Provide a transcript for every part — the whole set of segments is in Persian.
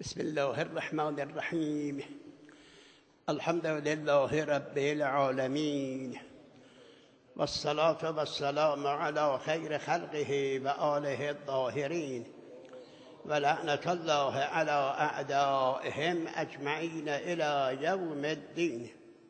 بسم الله الرحمن الرحیم. الحمد لله رب العالمین والصلاة والسلام علی خیر خلقه و آله الطاهرین و لعنة الله علی اعدائهم اجمعین الی یوم الدین.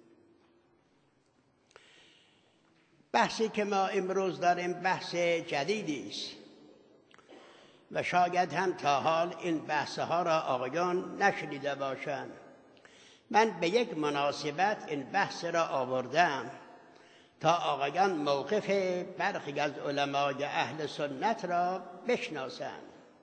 بحثی که ما امروز داریم بحث جدیدی است و شاید هم تا حال این بحث‌ها را آقایان نشنیده باشند. من به یک مناسبت این بحث را آوردم تا آقایان موقف برخی از علمای اهل سنت را بشناسند.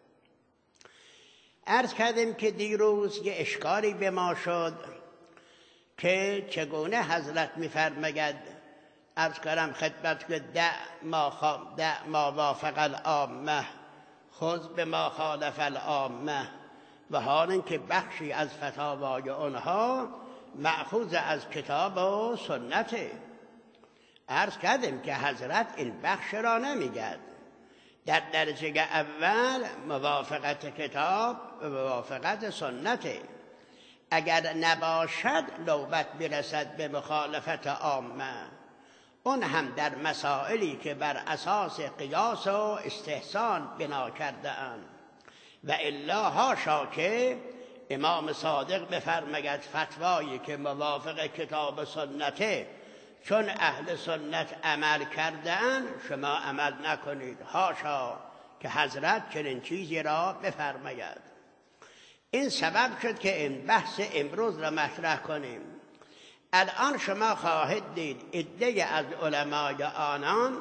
عرض کردیم که دیروز یه اشکالی به ما شد که چگونه حضرت می‌فرماید، عرض کردم خدمت که دع ما وافق العامه خذ بما خالف العامه، و حال اینکه بخشی از فتاوای آنها مأخوذ از کتاب و سنته. عرض کردیم که حضرت این بخش را نمیگد. در درجه اول موافقت کتاب و موافقت سنته. اگر نباشد نوبت برسد به مخالفت عامه، اون هم در مسائلی که بر اساس قیاس و استحسان بنا کرده اند، و الا حاشا که امام صادق بفرماید فتوایی که موافق کتاب و سنته چون اهل سنت عمل کرده اند شما عمل نکنید. حاشا که حضرت چنین چیزی را بفرماید. این سبب شد که این بحث امروز را مطرح کنیم. الان شما خواهید دید عده از علمای آنان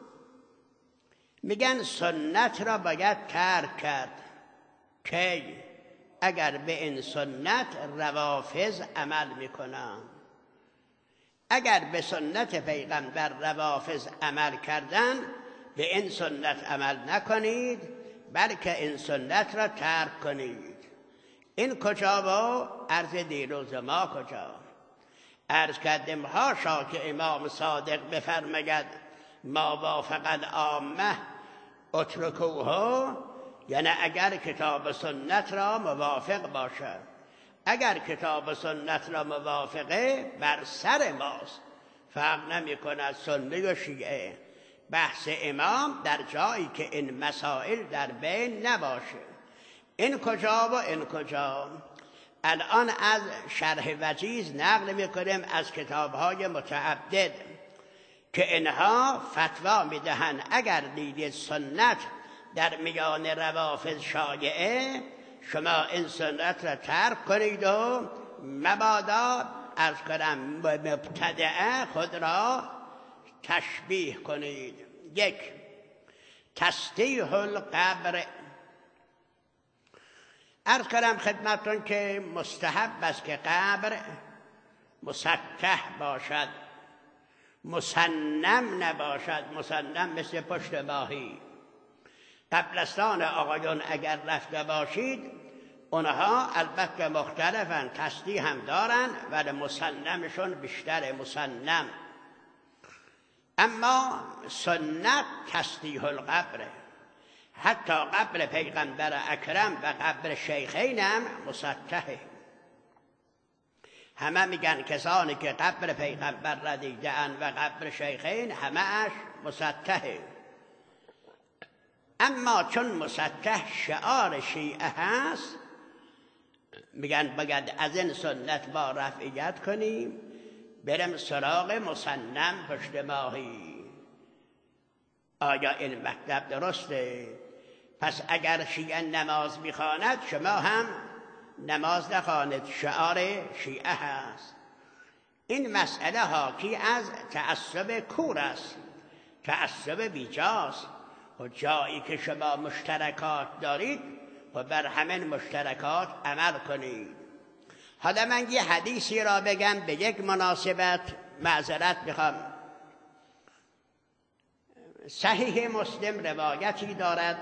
میگن سنت را باید ترک کرد. کی؟ اگر به این سنت روافض عمل میکنن. اگر به سنت پیغمبر روافض عمل کردن، به این سنت عمل نکنید، بلکه این سنت را ترک کنید. این کجا و عرض دیروز ما کجا؟ عرض کردیم حاشا که امام صادق بفرماید ما وافق العامه اترکوه، یعنی اگر کتاب و سنت را موافق باشد. اگر کتاب و سنت را موافقه بر سر ماست، فرق نمی کند سنی و شیعه. بحث امام در جایی که این مسائل در بین نباشه. این کجا و این کجا؟ الان از شرح وجیز نقل میکنیم از کتاب‌های متعدد که اینها فتوا میدهند اگر دیدید سنت در میان روافض شایعه، شما این سنت را ترک کنید و مبادا از کنم مبتدعه خود را تشبیه کنید. یک، تسطیح القبر. عرض کردم خدمتون که مستحب است که قبر مسطح باشد، مسنم نباشد. مسنم مثل پشت ماهی. قبرستان آقایون اگر رفته باشید، اونها البته مختلفن، تسطیح هم دارن ولی مسنمشون بیشتر مسنم. اما سنت تسطیح القبر. حتی قبر پیغمبر اکرم و قبر شیخین هم مسطحه. همه میگن کسانی که قبر پیغمبر را دیدن و قبر شیخین همه اش مسطحه. اما چون مسطح شعار شیعه هست، میگن باید از این سنت ما رفعیت کنیم، بریم سراغ مسنم پشت ماهی. آیا این مطلب درسته؟ پس اگر شیعه نماز میخواند، شما هم نماز نخوانید، شعار شیعه هست. این مسئله حاکی از تعصب کور است، تعصب بیجاست. و جایی که شما مشترکات دارید و بر همین مشترکات عمل کنید. حالا من یه حدیثی را بگم به یک مناسبت، معذرت میخوام. صحیح مسلم روایتی دارد،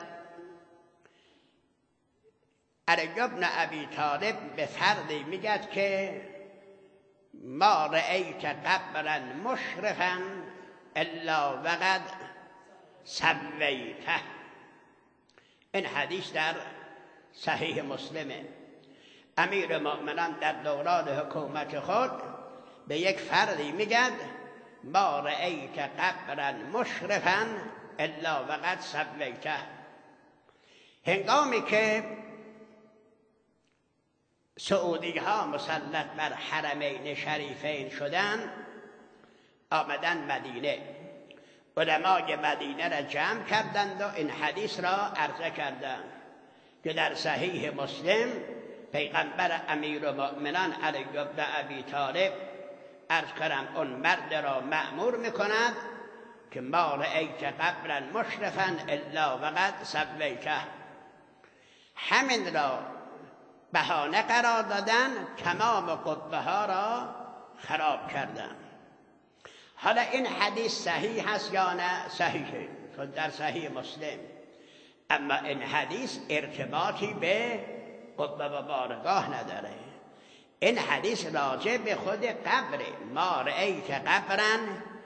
علی بن ابی طالب به فردی میگد که ما رأیت قبرا مشرفا الا وقد سویته. این حدیث در صحیح مسلمه. امیر مؤمنان در دوران حکومت خود به یک فردی میگد ما رأیت قبرا مشرفا الا وقد سویته. هنگامی که سعودی ها مسلط بر حرمین شریفین شدن، آمدن مدینه، علمای مدینه را جمع کردند و این حدیث را عرضه کردند که در صحیح مسلم پیغمبر امیرالمؤمنان علی بن ابی طالب عرض کردم اون مرد را مأمور میکند که ما رأیت قبرا مشرفا الا وقد سویته. همین را بهانه قرار دادن، تمام قبه ها را خراب کردن. حالا این حدیث صحیح هست یا نه؟ صحیحه، چون در صحیح مسلم. اما این حدیث ارتباطی به قبه و بارگاه نداره. این حدیث راجع به خود قبر. ما رأیت قبرا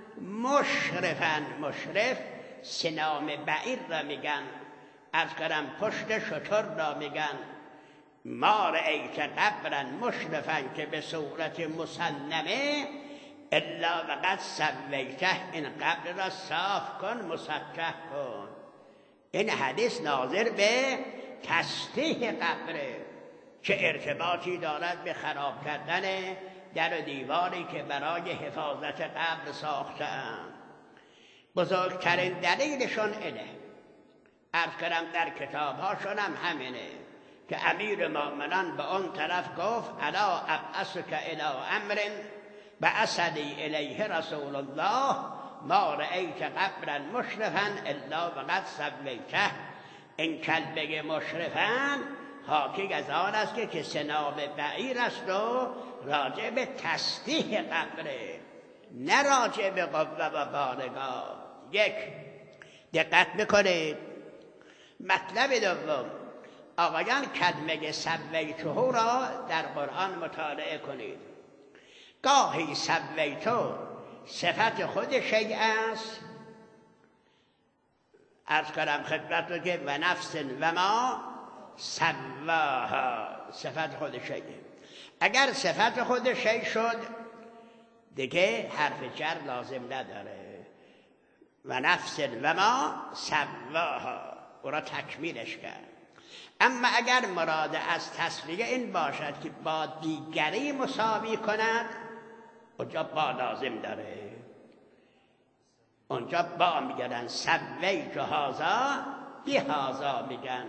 مشرفا، مشرف سنام بعیر را میگن، از کردم پشت شتر را میگن. ما رأیت قبرا مشرفا که به صورت مسنمه الا وقد سویته، این قبر را صاف کن، مسطح کن. این حدیث ناظر به تصحیح قبره، چه ارتباطی دارد به خراب کردن در و دیواری که برای حفاظت قبر ساخته‌اند. بزرگترین دلیلشون اینه، عرض کردم در کتاب‌هاشون هم همینه که امیر مؤمنان به اون طرف گفت الا ابعثک الی امر بعثنی الیه رسول الله ما رأیت قبرا مشرفا الا وقد سویته. این کلمه مشرفا حاکی از آن است که سنام بعیر است و راجع به تصحیح قبره، نه راجع به قبه و بارگاه. یک، دقت بکنید. مطلب دوم، آقایان کلمه سویته را در قرآن مطالعه کنید. گاهی سویته صفت خود شیء است، عرض کردم خدمت رو که و نفس و ما سواها، صفت خود شیء. اگر صفت خود شیء شد دیگه حرف جر لازم نداره. و نفس و ما سواها، او را تکمیلش کرد. اما اگر مراد از تسویه این باشد که با دیگری مساوی کند، اونجا با لازم داره. اونجا با میگن سویت هذا بهذا، میگن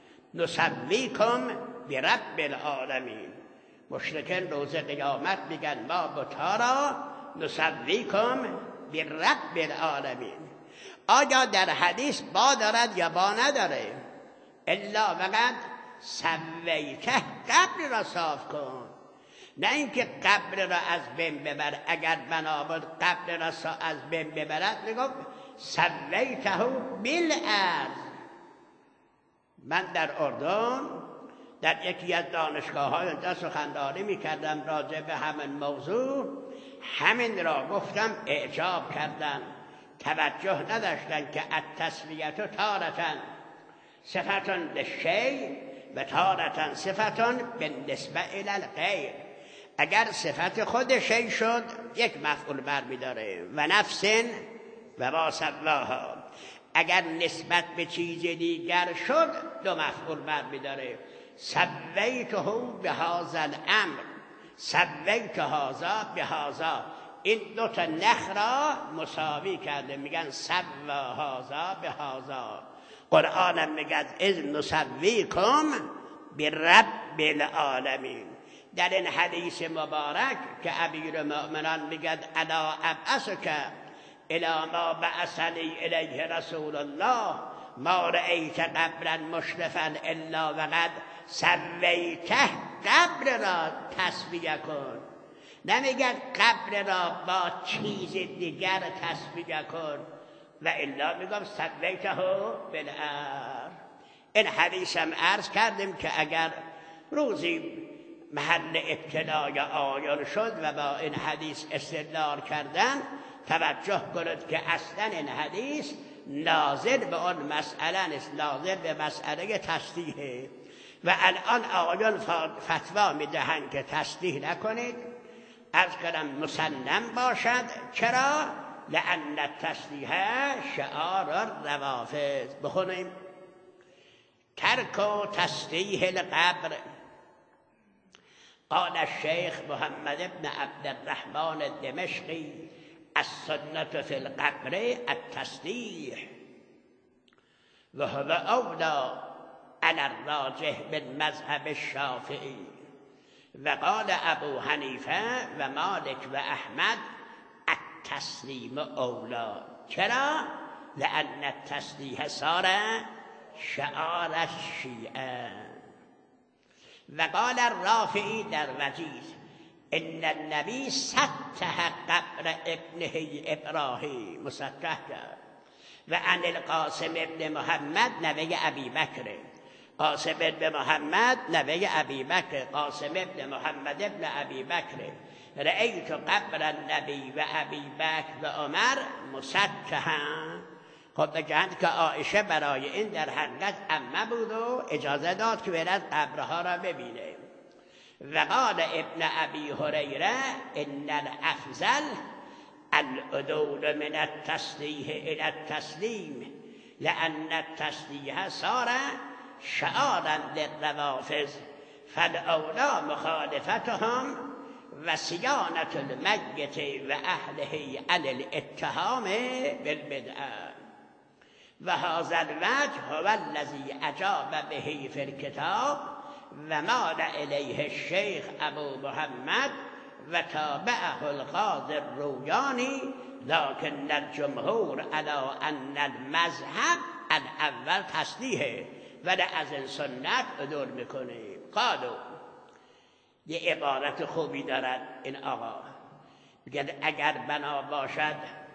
نسویکم برب العالمین. مشرکین روز قیامت میگن ما بت‌ها را نسویکم برب العالمین. آیا در حدیث با دارد یا با نداره؟ الا وقد سویته، قبر را صاف کن، نه اینکه قبر را از بین ببر. اگر بنابرای قبر را از بین ببرد میگم سویته بالارض. من در اردن در یکی از دانشگاه‌های اونجا سخنرانی میکردم راجع به همین موضوع. همین را گفتم، اعجاب کردن، توجه نداشتن که التسویة تارة صفة للشیء و تارة صفة بالنسبة الی الغیر. اگر صفت خود شیء شد یک مفعول برمی‌داره، و نفس و ما سواها. اگر نسبت به چیز دیگر شد دو مفعول برمی‌داره. سویته بهذا الامر، سویت هذا بهذا. این دو تا نخ را مساوی کرده، میگن سوا هذا بهذا. قرآن هم میگه اذ نسویکم برب العالمین. در این حدیث مبارک که امیرالمؤمنان میگه الا ابعثک الی ما بعثنی الیه رسول الله ما رأیت قبرا مشرفا الا وقد سویته، قبر را تسویه کن. نمیگه قبر را با چیز دیگر تسویه کن، و الا میگم سویته بالارض. این حدیث هم عرض کردیم که اگر روزی محل ابتلای آیان شد و با این حدیث استدلال کردن، توجه کنید که اصلا این حدیث ناظر به آن مسئله نیست، ناظر به مسئله تصحیحه. و الان آقایان فتوا میدهند که تسبیح نکنید، عرض کردم مسنن باشد. چرا؟ لأن التسبیح شعار الروافض. بخونیم: ترک و تسبیح القبر. قال الشیخ محمد بن عبد الرحمن الدمشقی السنة في القبر التسبیح و هو اولی على الراجح بالمذهب الشافعي. وقال ابو حنیفه و مالک و احمد التسلیم اولی. چرا؟ لأن التسبیح صار شعار الشیعه. وقال الرافعی در وجیز ان النبی سطح قبر ابنه ابراهیم، مسطح کرد. و عن القاسم ابن محمد نوه ابی بکر، قاسم ابن محمد نوه ابی بکر، قاسم ابن محمد ابن ابی بکر، رأیت قبر النبی و ابی بکر و عمر مسطحا. خب بگند که عایشه برای این در حقیقت عمه بود و اجازه داد که برد قبرها را ببینه. و قال ابن ابی هریره ان الافضل العدول من التسبیح الى التسلیم لأن التسبیح صار شعارا للروافض فالاولی مخالفتهم و صیانة المیت و اهله عن الاتهام بالبدعه. و هذا الوجه هو الذي اجاب به في الكتاب و مال الیه الشیخ ابو محمد و تابعه القاضی الرویانی، لكن الجمهور على ان المذهب الاول تسبیحه ولی از این سنت عدول میکنیم. قالو، یه عبارت خوبی دارد این آقا، میگه اگر بنا باشد،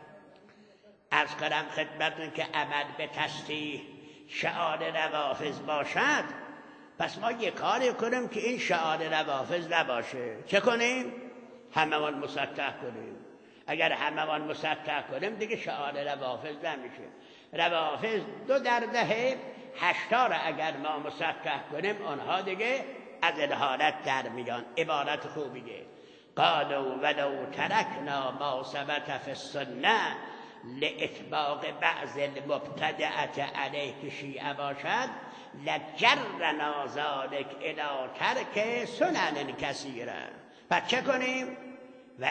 عرض کنم خدمتون که عمل به تسبیح شعار روافض باشد، پس ما یه کاری کنیم که این شعار روافض نباشه. چه کنیم؟ هممان مسطح کنیم. اگر هممان مسطح کنیم دیگه شعار روافض نمیشه. روافض 2 در دهه 80 را اگر ما مسطح کنیم اونها دیگه از این حالت در میان. عبارت خوبیه. قالوا ولو ترکنا ما ثبت فی السنه لإطباق بعض المبتدعه علیه که شیعه باشد لجرنا ذلك الى ترک سنن کثیره. پس چه کنیم؟ و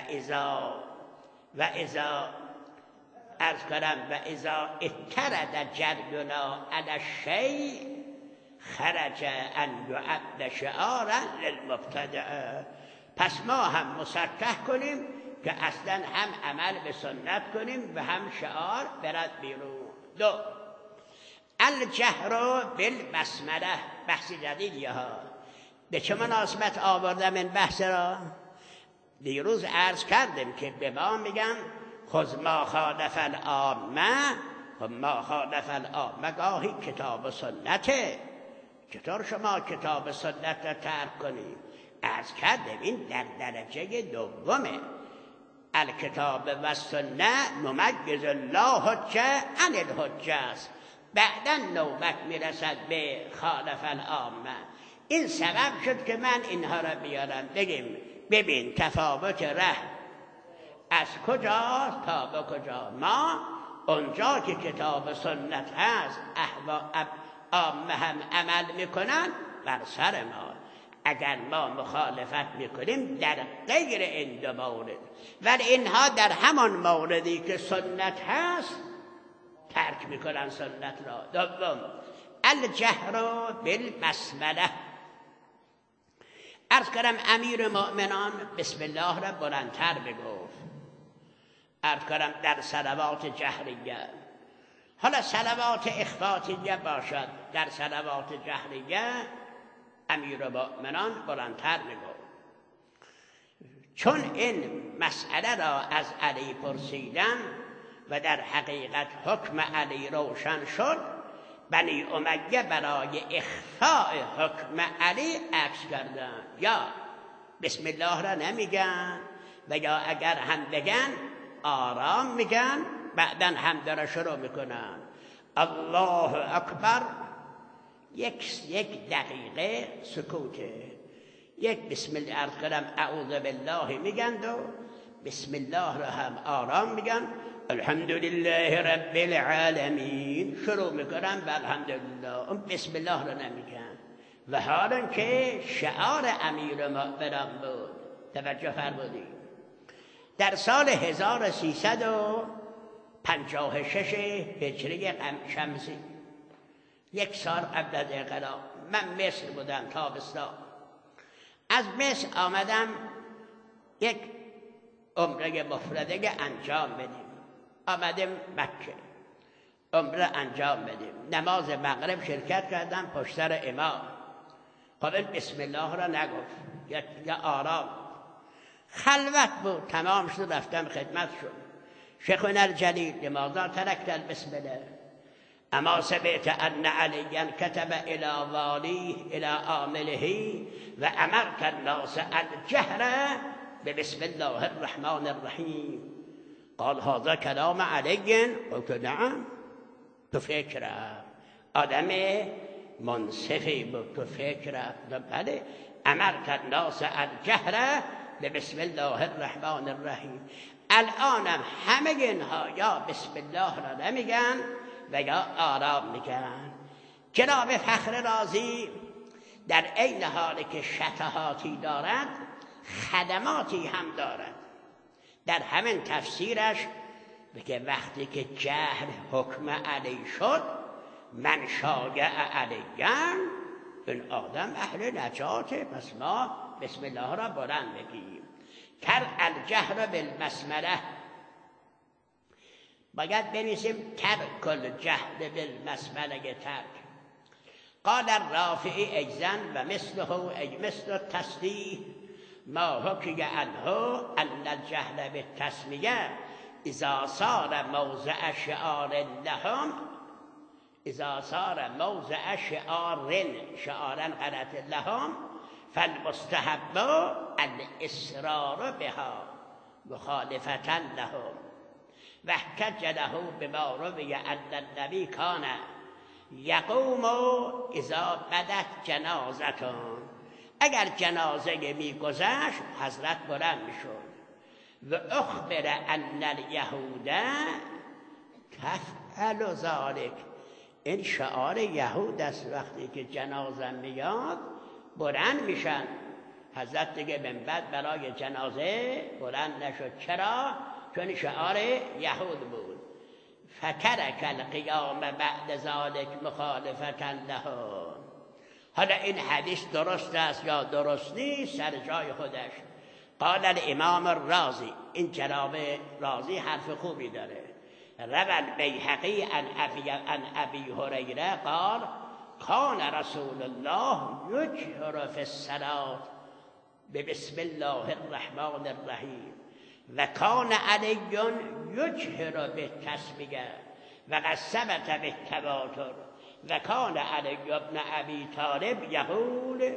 اذا عرض کنم و اذا اترد جرگنا علی الشیء خرج ان یعد شعارا للمبتدعه. پس ما هم مسطح کنیم که اصلا هم عمل به سنت کنیم و هم شعار برد بیرون. 2 الجهر بالبسمله. بحث جدیدیه ها. به چه مناسبت آوردم این بحث را؟ دیروز عرض کردیم که به ما میگن خذ ما خالف العامه. خب ما خالف العامه گاهی کتاب و سنته. چطور شما کتاب و سنت را ترک کنید؟ عرض کردیم این در درجه دومه. الکتاب و سنه ممجز لا حجه عن الحجه است. بعدا نوبت میرسد به خالف العامه. این سبب شد که من اینها را بیارم بگیم ببین تفاوت ره از کجا تا به کجا. ما اونجا که کتاب سنت هست عامه هم عمل میکنن بر سر ما. اگر ما مخالفت میکنیم در غیر این 2 مورد، ولی اینها در همان موردی که سنت هست ترک میکنن سنت را. 2 الجهر بالبسمله. عرض کردم امیر مؤمنان بسم الله را بلندتر بگفت. عرض کردم در صلوات جهریه. حالا صلوات اخفاتیه باشد، در صلوات جهریه امیر مؤمنان بلندتر میگفت. چون این مسئله را از علی پرسیدم و در حقیقت حکم علی روشن شد، بنی امیه برای اخفاء حکم علی عکس کردن. یا بسم الله را نمیگن و یا اگر هم بگن آرام میگن، بعدن حمد را شروع میکنن. الله اکبر یک دقیقه سکوته. یک بسم الله عرض کنم اعوذ بالله میگن و بسم الله را هم آرام میگن. الحمدلله رب العالمین شروع میکنن و الحمدلله، اون بسم الله را نمیگن. و حالا که شعار امیر مؤمنان بود، توجه فرمودید، در سال 1356 هجری شمسی، یک سال قبل از انقلاب، من مصر بودم تابستان. از مصر آمدم یک عمره مفرده انجام بدیم. آمدیم مکه عمره انجام بدیم. نماز مغرب شرکت کردم پشت سر امام. خب بسم الله را نگفت، یا آرام. خلوت بود، تمام شد، رفتم خدمتشون. شیخنا الجلیل لماذا ترکت البسم الله؟ اما سمعت ان علیا كتب الى واليه الى عامله و امرت الناس الجهر ببسم الله الرحمن الرحیم. قال هذا کلام علی؟ قلت نعم. تو فکرم آدم منصفی بود، تو فکرم بله. امرت الناس الجهر ببسم الله الرحمن الرحیم. الانم همه اینها یا بسم الله را نمیگن و یا آرام میگن. جناب فخر رازی در عین حالی که شطحاتی دارد خدماتی هم دارد. در همین تفسیرش بگه وقتی که جهر حکم علی شد، من شاگع علیان، این آدم اهل نجاته، پس ما بسم الله را بلند بگیم. ترک الجهر بالبسمله، باید بنویسیم ترک الجهر بالبسمله. ترک. قال الرافعی ایزن و مثل التصدیح ما حکی عنه ان الجهل بالتسمیه اذا صار موضع شعار لهم، اذا صار موضع شعارا غلط لهم فالمستحب الاصرار بها مخالفة لهم. واحتج له بما روی ان النبی کان یقوم اذا بدت جنازتون، اگر جنازه میگذشت حضرت بلند میشد. و اخبر ان الیهود تفعل ذلك، این شعار یهود است، وقتی که جنازه میاد بلند میشن. حضرت دیگه من بعد برای جنازه بلند نشد. چرا؟ چون شعار یهود بود. فترک القیام بعد ذلك مخالفة لهم. حالا این حدیث درست است یا درست نیست سر جای خودش. قال الامام الرازی، این جناب رازی حرف خوبی داره. روى البیهقی عن ابی هریره قال کان رسول الله یجهر فی الصلاة ببسم الله الرحمن الرحیم و کان علی یجهر بالتسمیه و قد ثبت بالتواتر و کان علی ابن ابی طالب یقول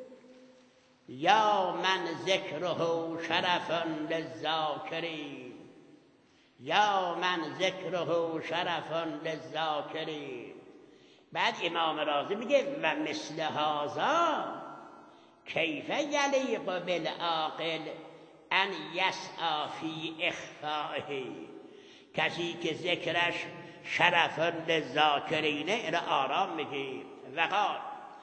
یا من ذکره شرف للذاکرین، یا من ذکره شرف للذاکرین. بعد امام رازی میگه و مثل هذا کیف یلیق بالعاقل ان یسعی فی اخفائه، کسی که ذکرش شرف للذاکرینه این آرام میگه. و قال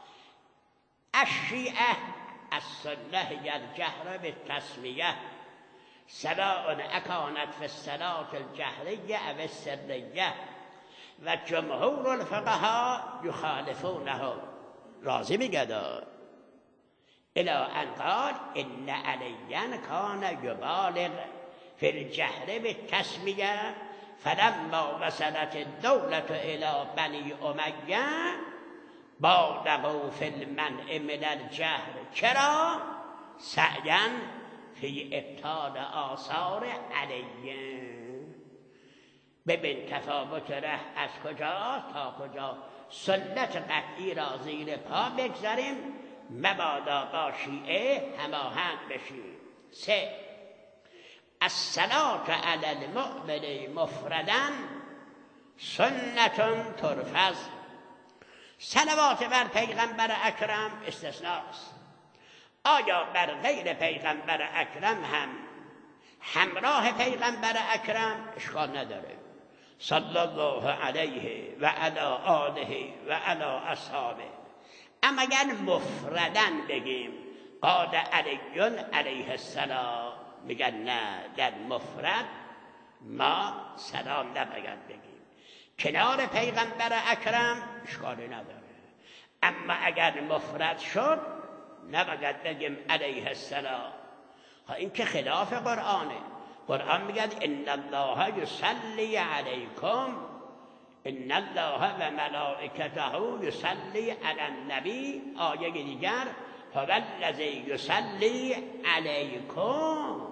الشیعه السنه الجهر بالتسمیه سواء اکانت فی الصلاة الجهریه او السریه و جمهور الفقهاء یخالفونه. رازی میگه الى ان قال ان علیا کان یبالغ فی الجهر بالتسمیه فلما وصلت الدولة الى بنی امیه بالغوا فی المنع من الجهر. چرا؟ سعیا فی ابطال آثار علیه. ببین تفاوت ره از کجا تا کجا. سنت قطعی را زیر پا بگذاریم، مبادا با شیعه هماهنگ بشیم. 3. الصلاة علی المؤمن مفردا سنت ترفض. صلوات بر پیغمبر اکرم استثناست. آیا بر غیر پیغمبر اکرم هم همراه پیغمبر اکرم اشکال نداره. صلی الله علیه و علی آله و علی اصحابه. اما اگر مفردن بگیم قال علی علیه السلام، میگن نه، در مفرد ما سلام نباید بگیم. کنار پیغمبر اکرم اشکالی نداره. اما اگر مفرد شد نباید بگیم علیه السلام. این که خلاف قرآنه. قرآن میگه ان الله یصلی علیکم، ان الله و ملائکته یصلی علی النبی. آیه دیگر هو الذی یصلی علیکم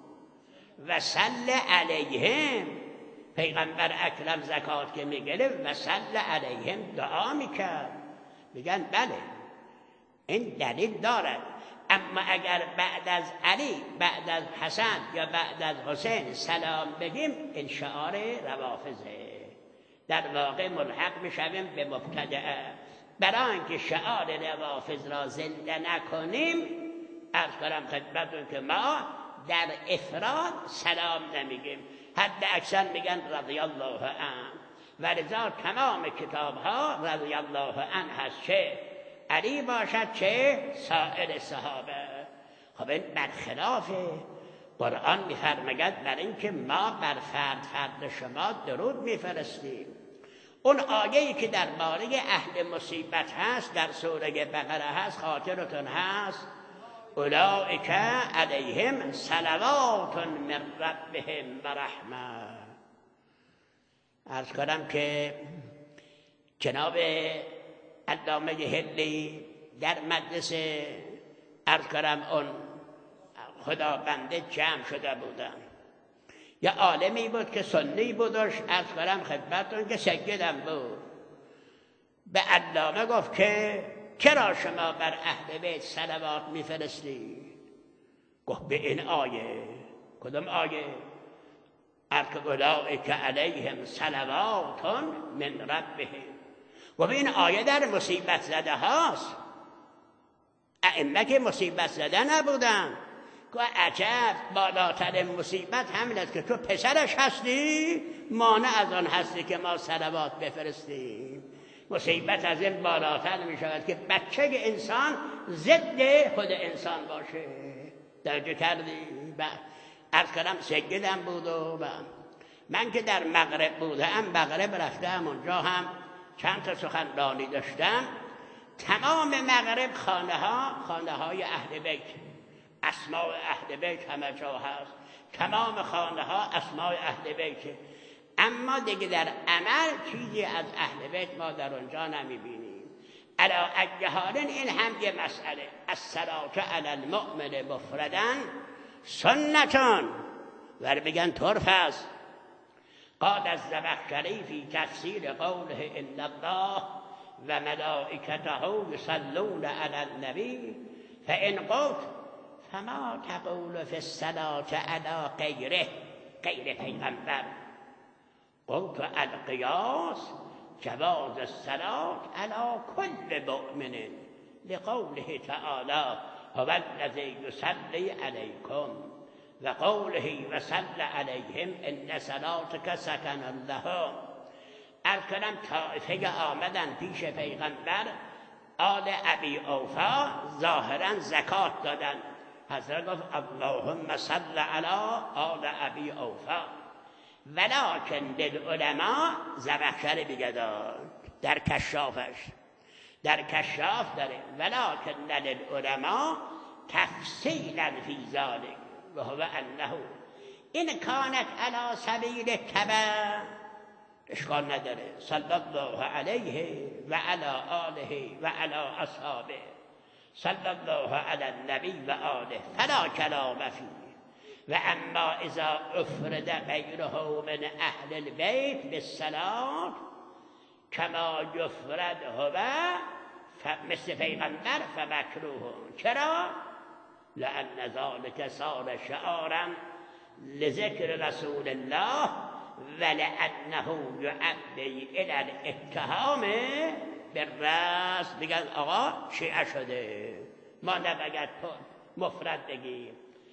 و صلی علیهم. پیغمبر اکرم زکات که میگرفت و صلی علیهم دعا میکرد. میگن بله این دلیل دارد. اما اگر بعد از علی، بعد از حسن یا بعد از حسین سلام بگیم این شعار روافضه. در واقع ملحق میشویم به مبتدعه. برای اینکه شعار روافض را زنده نکنیم عرض کنم خدمتتون که ما در افراد سلام نمیگیم، حد اکثر میگن رضی الله عنه. و لذا تمام کتاب ها رضی الله عنه هست، چه علی باشد چه سایر صحابه. خب این برخلاف قرآن میفرماید بر اینکه ما بر فرد شما درود میفرستیم. اون آیه‌ای که درباره اهل مصیبت هست در سوره بقره هست، خاطرتون هست اولئک علیهم صلوات من ربهم و رحمه. عرض کنم که جناب علامه هلی در مدرسه عرض کنم اون خداونده جمع شده بودن. یا عالمی بود که سنی بودش، عرض کنم خدمتتون که سیدم بود. به علامه گفت که چرا شما بر اهل بیت صلوات میفرستی؟ گفت به این آیه. کدام آیه؟ اولئک علیهم صلوات من ربهم. و به این آیه در مصیبت زده هاست. ائمه که مصیبت زده نبودن. که عجب بالاترین مصیبت همین است که تو پسرش هستی، مانع از آن هستی که ما صلوات بفرستیم. مصیبت از این بالاتر می شود که بچه انسان ضد خود انسان باشه. درجه کردی؟ عرض کنم سیدم بود و من که در مغرب بودم، مغرب رفتم اونجا هم چند تا سخنرانی داشتم. تمام مغرب خانه های اهل بیت، اسماء اهل بیت همه جا هست. تمام خانه ها اسماء اهل بیت، اما دیگه در عمل چیزی از اهل بیت ما در اونجا نمیبینیم. علا ای حال این هم یه مسئله. الصلاة علی المؤمن مفردا سنتون ور بگن طرف است. قال الزمخشری فی تفسیر قوله ان الله و ملائکته یصلون علی النبی فان قلت فما تقول فی الصلاة علی غیره، غیر پیغمبر؟ قلت القیاس جواز الصلاة علی کل مؤمن لقوله تعالی هو الذی یصلی علیکم و قوله و صلی علیهم ان صلاتک سکن لهم. الکلام طائفه آمدن پیش پیغمبر، آل ابی اوفا، ظاهرا زکات دادن. حضرت گفت اللهم صل علی آل ابی اوفا ولکن للعلماء. زمخشری میگه در کشافش، در کشاف داره ولکن للعلماء تفصیلا فی ذلک و هو انه این کانت علی سبیل تبع، اشکال نداره. صلی الله علیه و علی آله و علی اصحابه، صلی الله علی النبی و آله فلا کلام فیه. و اما اذا افرد غیره من اهل البیت بالصلاة کما یفرد هو مثل پیغمبر فمکروه. چرا؟ لأن ذلك صار شعارا لذكر رسول الله ولأنه يؤدي إلى الاتهام به رأس بگن آقا شیعه شده، ما نباید مفرد بگیم.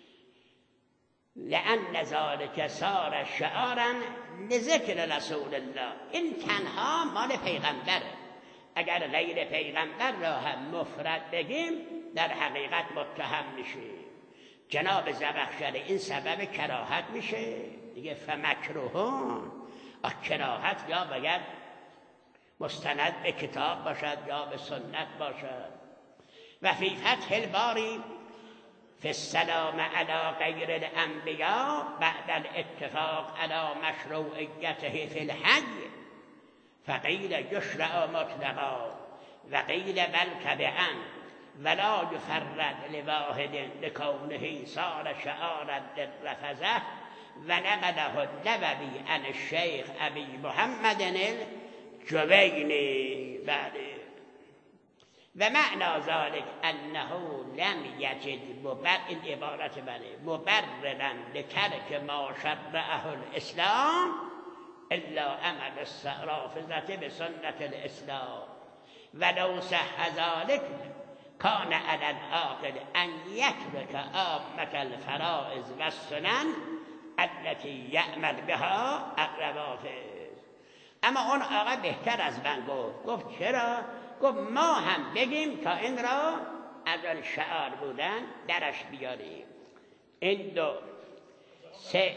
لأن ذلك صار شعارا لذکر رسول الله. این تنها مال پیغمبره. اگر غیر پیغمبر را هم مفرد بگیم در حقیقت متهم میشیم. جناب زمخشری این سبب کراهت میشه دیگه. فمکروهون، کراهت یا باید مستند به کتاب باشد یا به سنت باشد. و فی فتح الباری فی السلام علی غیر الانبیاء بعد الاتفاق علی مشروعیته فی الحج فقیل یشرع مطلقا و قیل بل تبعا ولا یفرد لواحد لکونه صار شعارا للرفضه و نقله النووی عن الشیخ ابی محمد الجوینی. بله. و معنا ذلك انه لم یجد این عبارت مبررا لترک ما شرعه الاسلام الا عمل الرافضه بسنة الاسلام ولو صح ذلك کان علی العاقل ان یترک عامة الفرائض و السنن التي یعمل بها الروافض. اما اون آقا بهتر از من گفت چرا؟ گفت ما هم بگیم تا این را از آن شعار بودن درش بیاریم. این دو سه.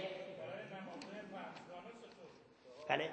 بله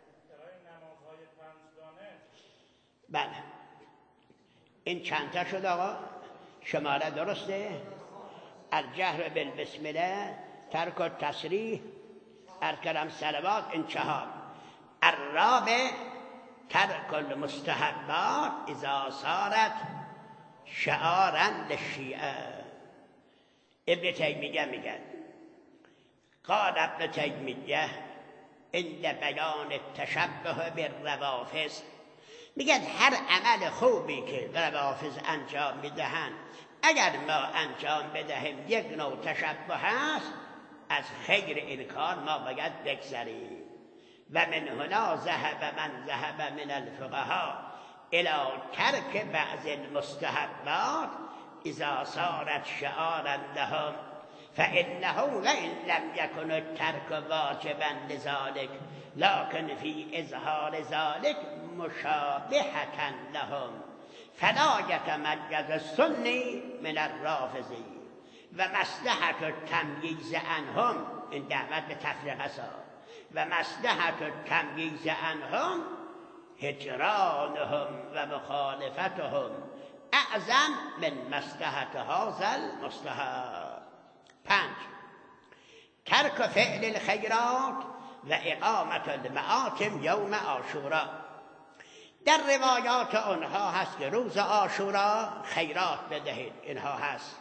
بله. این چند تا شد آقا؟ شماره درسته؟ الجهر بالبسم الله، ترک التصریح، ارکرم صلوات، این چهار. الرابع ترک المستحبات اذا صارت شعارا للشیعه. ابن تیمیه میگن قال ابن تیمیه عند بیان التشبه بالروافض، میگن هر عمل خوبی که روافض انجام میدهند اگر ما انجام بدهیم یک نوع تشبه هست، از خیر این کار ما باید بگذریم. و من هنا ذهب من ذهب من الفقهاء الى ترک بعض المستحبات اذا صارت شعارا لهم فانه وان لم يكن الترك واجبا لذلك لكن في اظهار ذلك مشابهة لهم فلا يتميز السني من الرافضي و مصلحة التمييز عنهم، این دعوت به تفریق است، و مصلحة التمييز عنهم هجرانهم و مخالفتهم اعظم من مصلحة هذا المستحب. 5 ترک فعل الخیرات و اقامت المآتم یوم عاشوراء. در روایات آنها هست که روز عاشورا خیرات بدهید، اینها هست.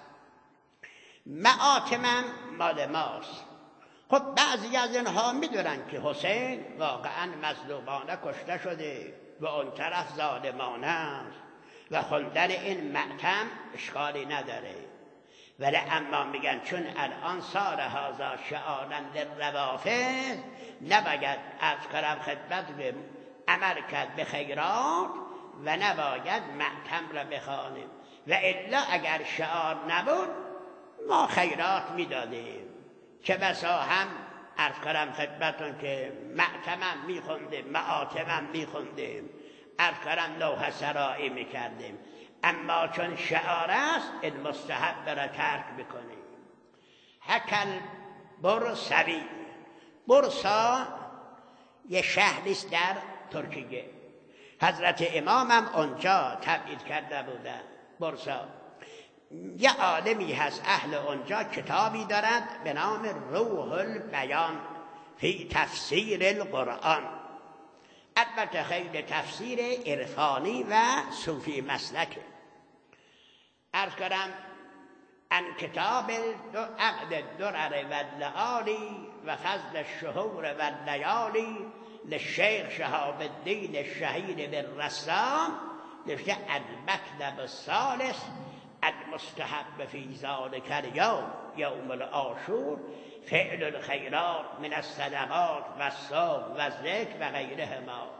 مآتمم مال ماست. خب بعضی از اینها میدونن که حسین واقعا مظلومانه کشته شده و اون طرف ظالمانه است و خوندن این مأتم اشکالی نداره، ولی اما میگن چون الان صار هذا شعارا للروافض نباید از کرم خدمت به عمل کرد به خیرات و نباید مأتم را بخوانیم، و الا اگر شعار نبود ما خیرات میدادیم. چه بسا هم عرض کردم خدمتون که مأتمم میخوندیم، مآتمم میخوندیم، عرض کردم لوح سرایی میکردیم، اما چون شعار است این مستحب را ترک بکنیم. حکل برسوی، برسا یه شهریست در ترکیه، حضرت امامم اونجا تبعید کرده بودن. برسا یه عالمی هست اهل اونجا کتابی دارد به نام روح البیان فی تفسیر القرآن. البته خیلی تفسیر عرفانی و صوفی مسلکه. عرض کنم ان کتاب عقد الدرر و اللآلی و فضل الشهور و اللیالی للشیخ شهاب الدین الشهید بالرسام نوشته المطلب الثالث المستحب فی ذلک اليوم یوم العاشور فعل الخیرات من الصدقات و الصوم و الذکر و غیرهما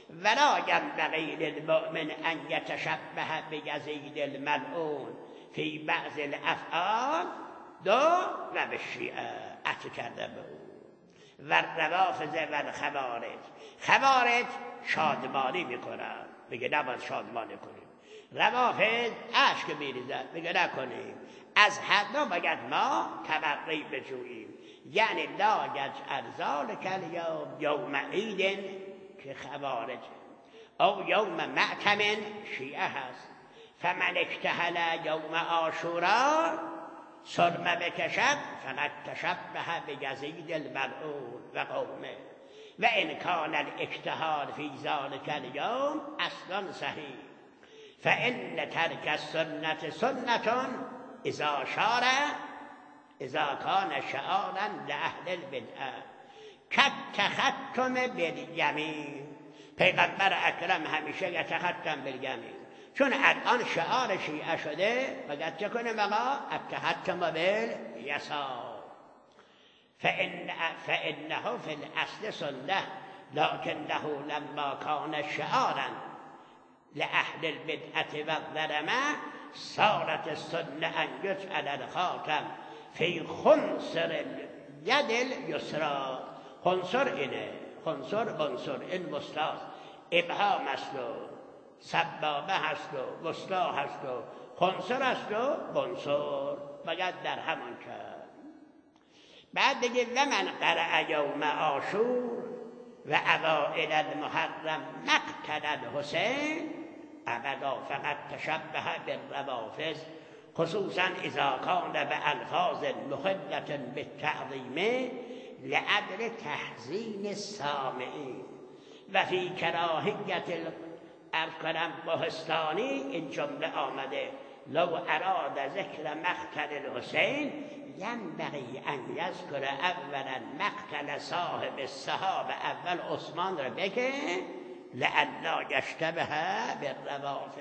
ولا ينبغي للمؤمن ان يتشبه بيزيد الملعون فی بعض الافعال دو و به شیعه عطف کرده بود و روافض و الخوارج. خوارج شادمانی میکنن، میگه نباید شادمانی کنیم. روافض اشک میریزن، میگه نکنیم. از هر دو باید ما تبرئ بجوییم. یعنی لا یجعل ذلک الیوم یوم عید که خوارج، او یوم معتم شیعه هست. فمن اکتحل یوم عاشورا سرمه بکشد فقد تشبه بیزید الملعون و قومه و ان کان الاکتحال فی ذلک الیوم اصلا صحیح فان ترک السنة سنة اذا کان شعارا لاهل البدعه کالتختم بالیمین. پیغمبر اکرم همیشه یتختم بالیمین، چون الان شعار شیعه شده باید چه کنه بقا التختم بالیسار. فانه فی الاصل سنه لکنه لما کان شعارا لاهل البدعه و الظلمه صارت السنه ان یجعل الخاتم فی خنصر الید الیسری. خنصر اینه، خنصر بنصر این مستاست، ابهام است و سبابه هست و وسطا هست و خنصر هست و بنصر، باید در همان کرد. بعد دیگه و من قرأ یوم عاشور و اوائل المحرم مقتل الحسین ابدا فقط تشبه بالروافض خصوصا اذا کان بالفاظ مخلة بالتعظیم لعدل تحزین السامعین و فی کراهیت الکرم بهستانی. این جمله آمده لو اراد ذکر مقتل الحسین ینبغی ان یذکر اولا مقتل صاحب الصحابه، اول عثمان را بگه لئلا یشتبه بالروافض.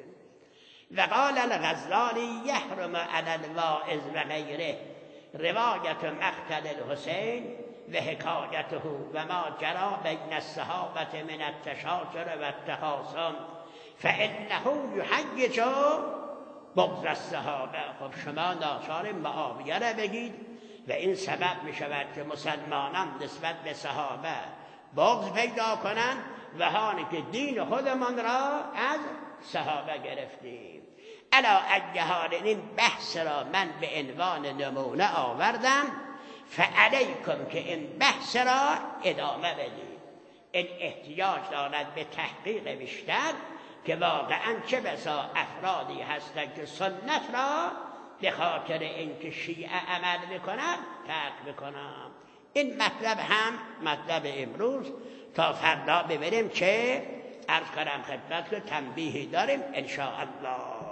و قال الغزالی یحرم علی الواعظ و غیره روایت مقتل الحسین و حکایته و ما جرى بین الصحابه من التشاجر و التخاصم فانه یحیج بغض الصحابه. خب شما ناچار معاویه را بگید و این سبب می شود که مسلمانان نسبت به صحابه بغض پیدا کنند و حالی که دین خودمان را از صحابه گرفتیم. علا ای حال این بحث را من به عنوان نمونه آوردم، فعلیکم که این بحث را ادامه بدید. این احتیاج دارد به تحقیق بیشتر که واقعا چه بسا افرادی هستند که سنت را به خاطر اینکه شیعه عمل میکنند ترک میکنند. این مطلب هم مطلب امروز تا فردا ببینیم چه عرض کنم خدمت که تنبیهی داریم ان شاء الله.